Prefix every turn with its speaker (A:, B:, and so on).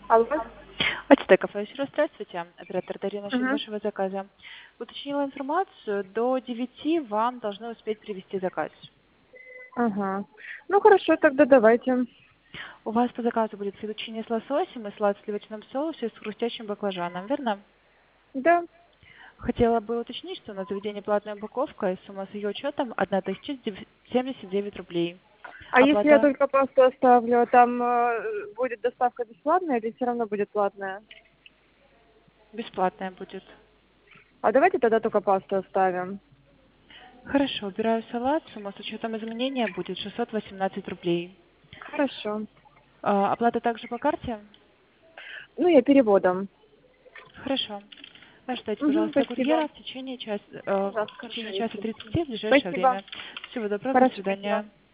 A: Алло.
B: АТТ кафе, еще раз здравствуйте. Оператор Дарья насчет
A: Мгм.
B: вашего заказа. Уточнила информацию, до 9 вам должны успеть привезти заказ.
A: Ага. Ну хорошо, тогда давайте.
B: У вас по заказу будет фетучини с лососем и салат в сливочном соусе с хрустящим баклажаном, верно?
A: Да.
B: Хотела бы уточнить, что на заведение платная упаковка и сумма с ее учетом 1079 рублей.
A: А если я
B: Оплата
A: только пасту оставлю, там будет доставка бесплатная или все равно будет платная?
B: бесплатная будет.
A: А давайте тогда только пасту оставим.
B: Хорошо, убираю салат, сумма с учетом изменения будет 618 рублей.
A: Хорошо.
B: Оплата также по карте?
A: Ну, я переводом.
B: Хорошо. Ожидайте,
A: Угу,
B: пожалуйста,
A: спасибо.
B: курьера в течение
A: Пожалуйста,
B: часа
A: хорошо, если.
B: 30 в ближайшее
A: Спасибо.
B: время. Всего доброго, до
A: Хорошо, спасибо.
B: свидания.